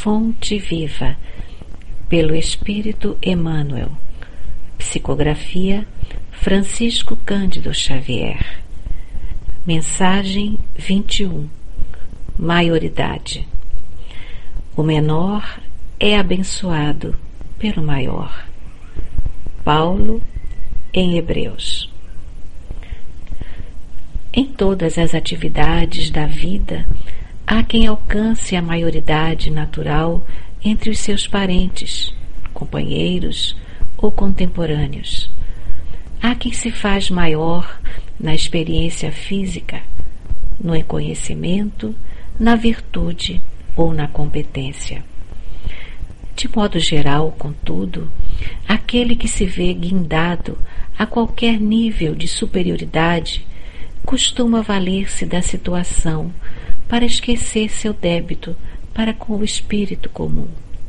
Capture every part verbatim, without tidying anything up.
Fonte Viva, pelo Espírito Emmanuel. Psicografia Francisco Cândido Xavier. Mensagem vinte e um. Maioridade. O menor é abençoado pelo maior. Paulo, em Hebreus. Em todas as atividades da vida, há quem alcance a maioridade natural entre os seus parentes, companheiros ou contemporâneos. Há quem se faz maior na experiência física, no conhecimento, na virtude ou na competência. De modo geral, contudo, aquele que se vê guindado a qualquer nível de superioridade costuma valer-se da situação para esquecer seu débito para com o espírito comum.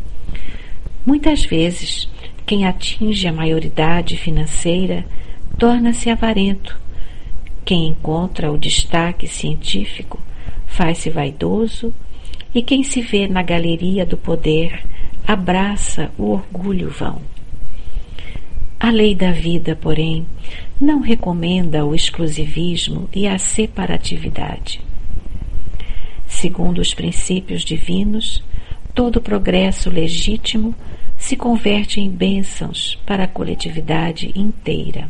Muitas vezes, quem atinge a maioridade financeira torna-se avarento. Quem encontra o destaque científico faz-se vaidoso, e quem se vê na galeria do poder abraça o orgulho vão. A lei da vida, porém, não recomenda o exclusivismo e a separatividade. Segundo os princípios divinos, todo progresso legítimo se converte em bênçãos para a coletividade inteira.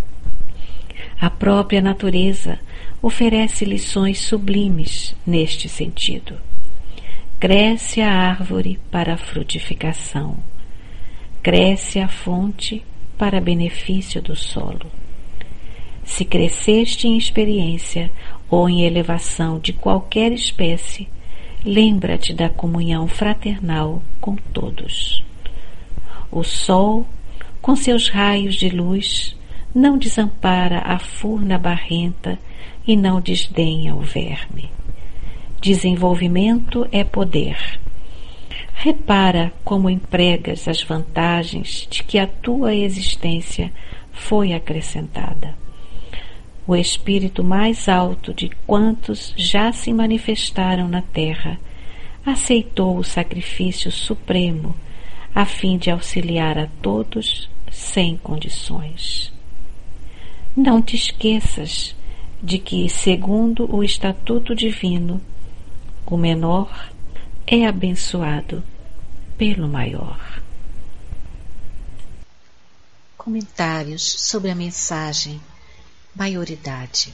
A própria natureza oferece lições sublimes neste sentido. Cresce a árvore para a frutificação. Cresce a fonte para benefício do solo. Se cresceste em experiência ou em elevação de qualquer espécie, lembra-te da comunhão fraternal com todos. O sol, com seus raios de luz, não desampara a furna barrenta e não desdenha o verme. Desenvolvimento é poder. Repara como empregas as vantagens de que a tua existência foi acrescentada. O espírito mais alto de quantos já se manifestaram na terra aceitou o sacrifício supremo a fim de auxiliar a todos sem condições. Não te esqueças de que, segundo o estatuto divino, o menor é abençoado pelo maior. Comentários sobre a mensagem Maioridade.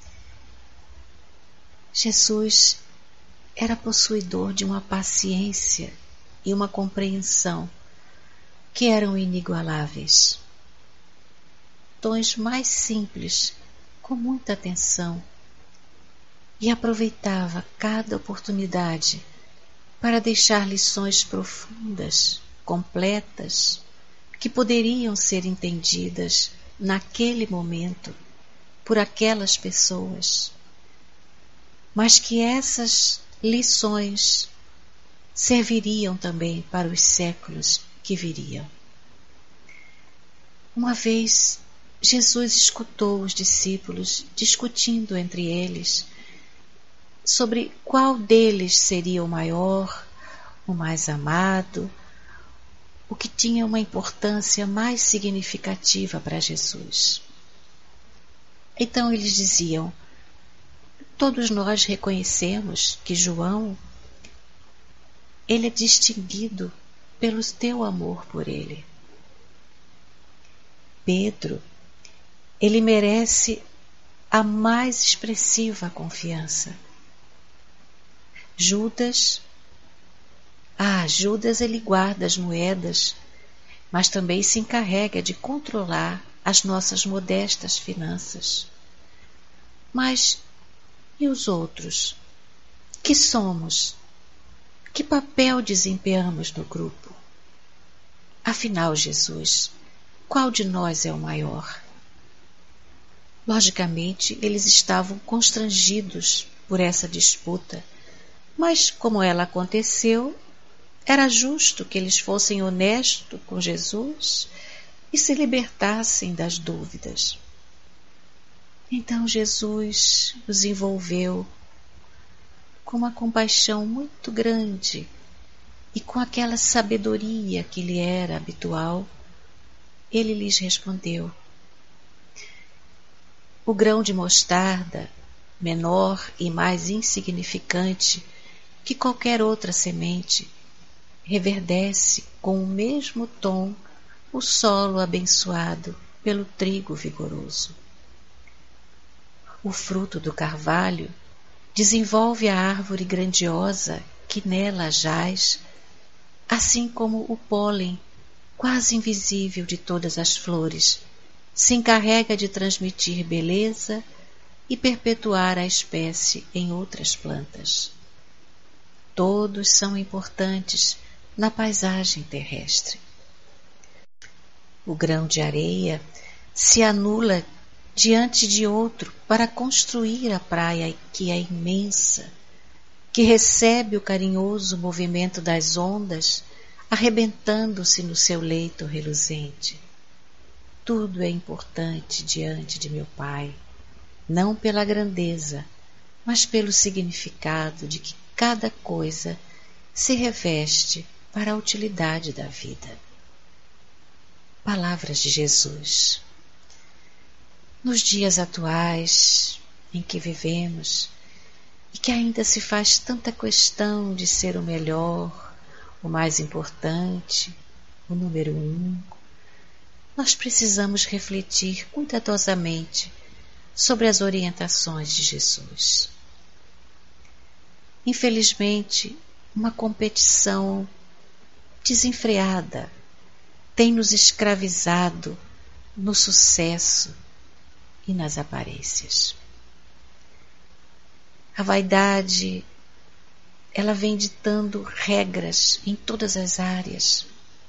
Jesus era possuidor de uma paciência e uma compreensão que eram inigualáveis. Tons mais simples, com muita atenção, e aproveitava cada oportunidade para deixar lições profundas, completas, que poderiam ser entendidas naquele momento por aquelas pessoas, mas que essas lições serviriam também para os séculos que viriam. Uma vez, Jesus escutou os discípulos discutindo entre eles sobre qual deles seria o maior, o mais amado, o que tinha uma importância mais significativa para Jesus. Então eles diziam: todos nós reconhecemos que João, ele é distinguido pelo teu amor por ele. Pedro, ele merece a mais expressiva confiança. Judas, ah, Judas ele guarda as moedas, mas também se encarrega de controlar as nossas modestas finanças. Mas e os outros? Que somos? Que papel desempenhamos no grupo? Afinal, Jesus, qual de nós é o maior? Logicamente, eles estavam constrangidos por essa disputa, mas como ela aconteceu, era justo que eles fossem honestos com Jesus e se libertassem das dúvidas. Então Jesus os envolveu com uma compaixão muito grande e com aquela sabedoria que lhe era habitual, ele lhes respondeu: o grão de mostarda, menor e mais insignificante que qualquer outra semente, reverdece com o mesmo tom o solo abençoado pelo trigo vigoroso. O fruto do carvalho desenvolve a árvore grandiosa que nela jaz, assim como o pólen, quase invisível de todas as flores, se encarrega de transmitir beleza e perpetuar a espécie em outras plantas. Todos são importantes na paisagem terrestre. O grão de areia se anula diante de outro para construir a praia que é imensa, que recebe o carinhoso movimento das ondas, arrebentando-se no seu leito reluzente. Tudo é importante diante de meu Pai, não pela grandeza, mas pelo significado de que cada coisa se reveste para a utilidade da vida. Palavras de Jesus. Nos dias atuais em que vivemos e que ainda se faz tanta questão de ser o melhor, o mais importante, o número um, nós precisamos refletir cuidadosamente sobre as orientações de Jesus. Infelizmente, uma competição desenfreada tem nos escravizado no sucesso e nas aparências. A vaidade, ela vem ditando regras em todas as áreas.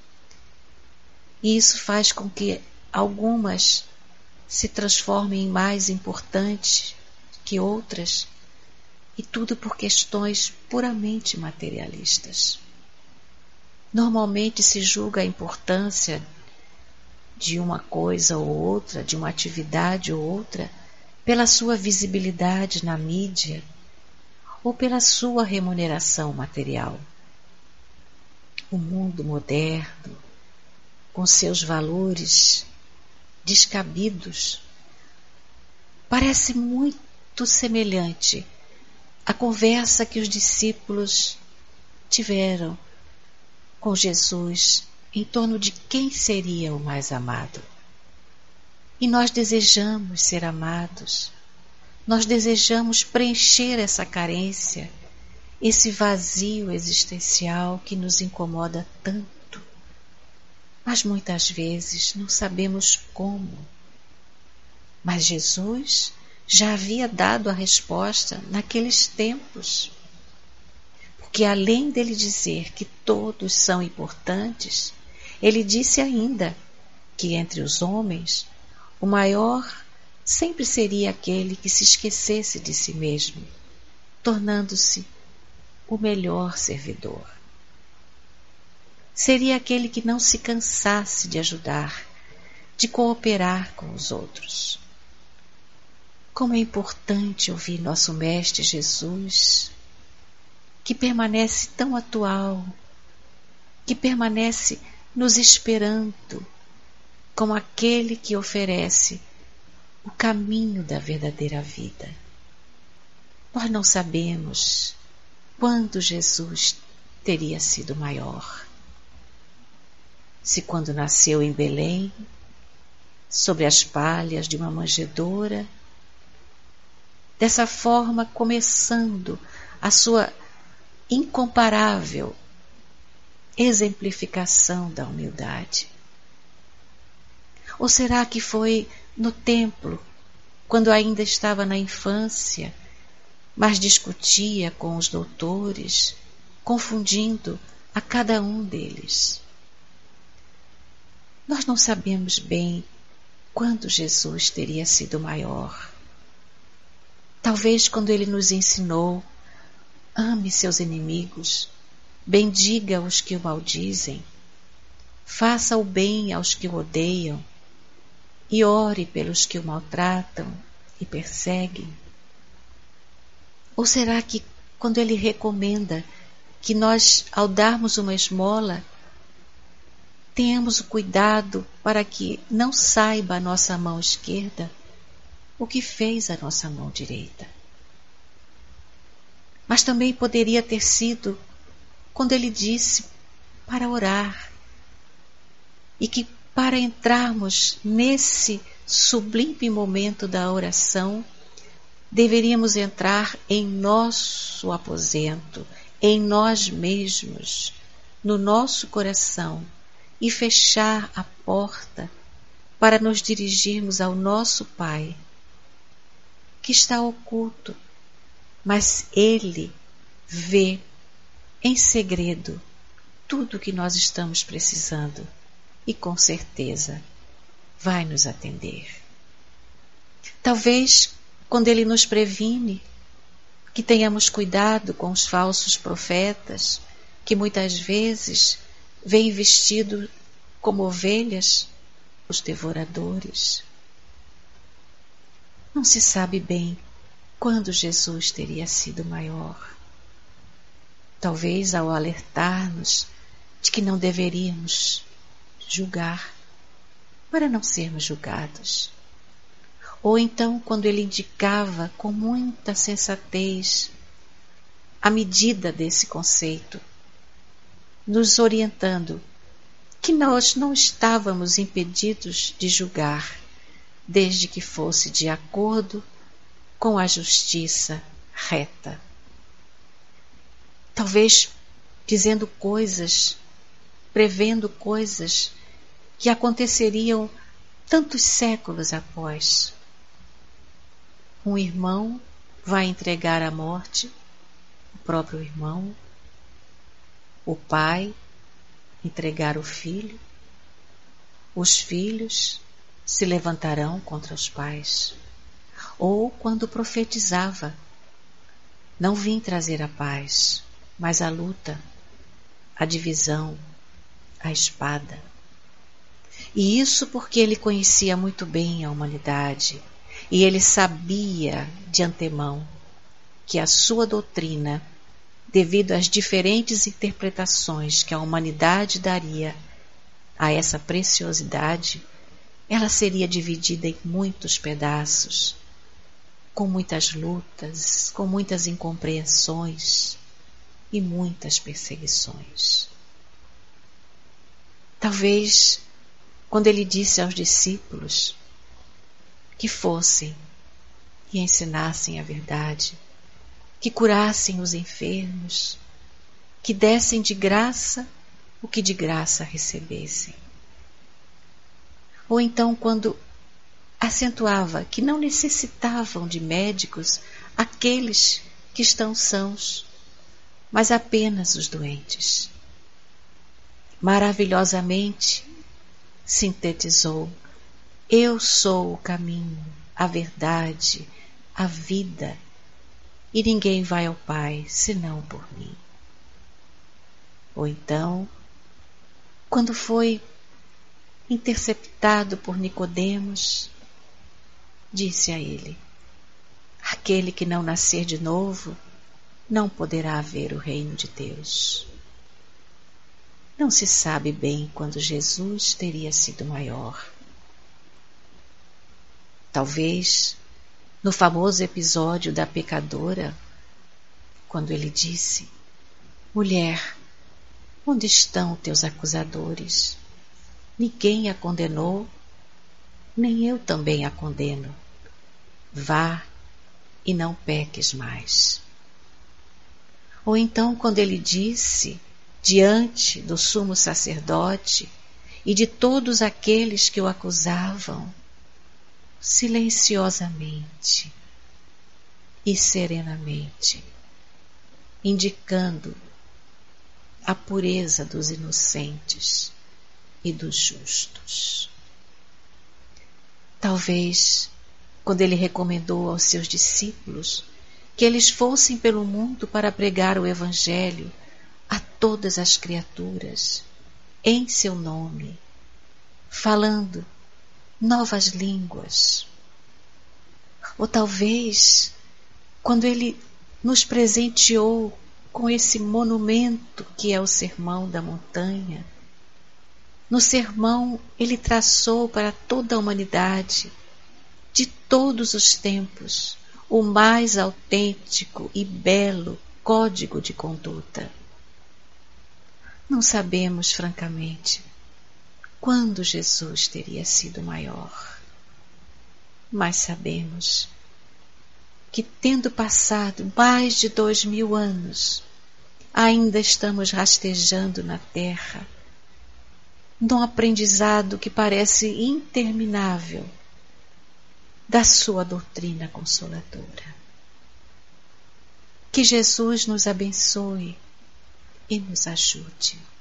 E isso faz com que algumas se transformem em mais importantes que outras, e tudo por questões puramente materialistas. Normalmente se julga a importância de uma coisa ou outra, de uma atividade ou outra, pela sua visibilidade na mídia ou pela sua remuneração material. O mundo moderno, com seus valores descabidos, parece muito semelhante à conversa que os discípulos tiveram com Jesus em torno de quem seria o mais amado. E nós desejamos ser amados, nós desejamos preencher essa carência, esse vazio existencial que nos incomoda tanto, mas muitas vezes não sabemos como. Mas Jesus já havia dado a resposta naqueles tempos, porque além dele dizer que todos são importantes, ele disse ainda que entre os homens o maior sempre seria aquele que se esquecesse de si mesmo, tornando-se o melhor servidor. Seria aquele que não se cansasse de ajudar, de cooperar com os outros. Como é importante ouvir nosso Mestre Jesus, que permanece tão atual, que permanece nos esperando como aquele que oferece o caminho da verdadeira vida. Nós não sabemos quando Jesus teria sido maior. Se quando nasceu em Belém, sobre as palhas de uma manjedoura, dessa forma começando a sua incomparável exemplificação da humildade. Ou será que foi no templo, quando ainda estava na infância, mas discutia com os doutores, confundindo a cada um deles? Nós não sabemos bem quando Jesus teria sido maior. Talvez quando ele nos ensinou: ame seus inimigos, bendiga os que o maldizem, faça o bem aos que o odeiam e ore pelos que o maltratam e perseguem. Ou será que quando ele recomenda que nós, ao darmos uma esmola, tenhamos o cuidado para que não saiba a nossa mão esquerda o que fez a nossa mão direita. Mas também poderia ter sido quando ele disse para orar, e que para entrarmos nesse sublime momento da oração, deveríamos entrar em nosso aposento, em nós mesmos, no nosso coração, e fechar a porta para nos dirigirmos ao nosso Pai, que está oculto, mas Ele vê em segredo tudo o que nós estamos precisando e com certeza vai nos atender. Talvez quando Ele nos previne que tenhamos cuidado com os falsos profetas, que muitas vezes vêm vestidos como ovelhas, os devoradores. Não se sabe bem quando Jesus teria sido maior. Talvez ao alertar-nos de que não deveríamos julgar, para não sermos julgados. Ou então quando ele indicava com muita sensatez a medida desse conceito, nos orientando que nós não estávamos impedidos de julgar, desde que fosse de acordo com a justiça reta. Talvez dizendo coisas, prevendo coisas que aconteceriam tantos séculos após. Um irmão vai entregar à morte o próprio irmão, o pai entregar o filho, os filhos se levantarão contra os pais. Ou quando profetizava, não vim trazer a paz, mas a luta, a divisão, a espada. E isso porque ele conhecia muito bem a humanidade, e ele sabia de antemão que a sua doutrina, devido às diferentes interpretações que a humanidade daria a essa preciosidade, ela seria dividida em muitos pedaços, com muitas lutas, com muitas incompreensões e muitas perseguições. Talvez, quando ele disse aos discípulos que fossem e ensinassem a verdade, que curassem os enfermos, que dessem de graça o que de graça recebessem. Ou então quando acentuava que não necessitavam de médicos aqueles que estão sãos, mas apenas os doentes. Maravilhosamente sintetizou: eu sou o caminho, a verdade, a vida, e ninguém vai ao Pai senão por mim. Ou então, quando foi interceptado por Nicodemos, disse a ele: aquele que não nascer de novo não poderá ver o reino de Deus. Não se sabe bem quando Jesus teria sido maior. Talvez no famoso episódio da pecadora, quando ele disse: mulher, onde estão teus acusadores? Ninguém a condenou, nem eu também a condeno. Vá e não peques mais. Ou então quando ele disse, diante do sumo sacerdote e de todos aqueles que o acusavam, silenciosamente e serenamente, indicando a pureza dos inocentes e dos justos. Talvez, quando ele recomendou aos seus discípulos que eles fossem pelo mundo para pregar o Evangelho a todas as criaturas, em seu nome, falando novas línguas. Ou talvez, quando ele nos presenteou com esse monumento que é o Sermão da Montanha. No sermão, ele traçou para toda a humanidade, de todos os tempos, o mais autêntico e belo código de conduta. Não sabemos, francamente, quando Jesus teria sido maior, mas sabemos que, tendo passado mais de dois mil anos, ainda estamos rastejando na terra, num aprendizado que parece interminável da sua doutrina consoladora. Que Jesus nos abençoe e nos ajude.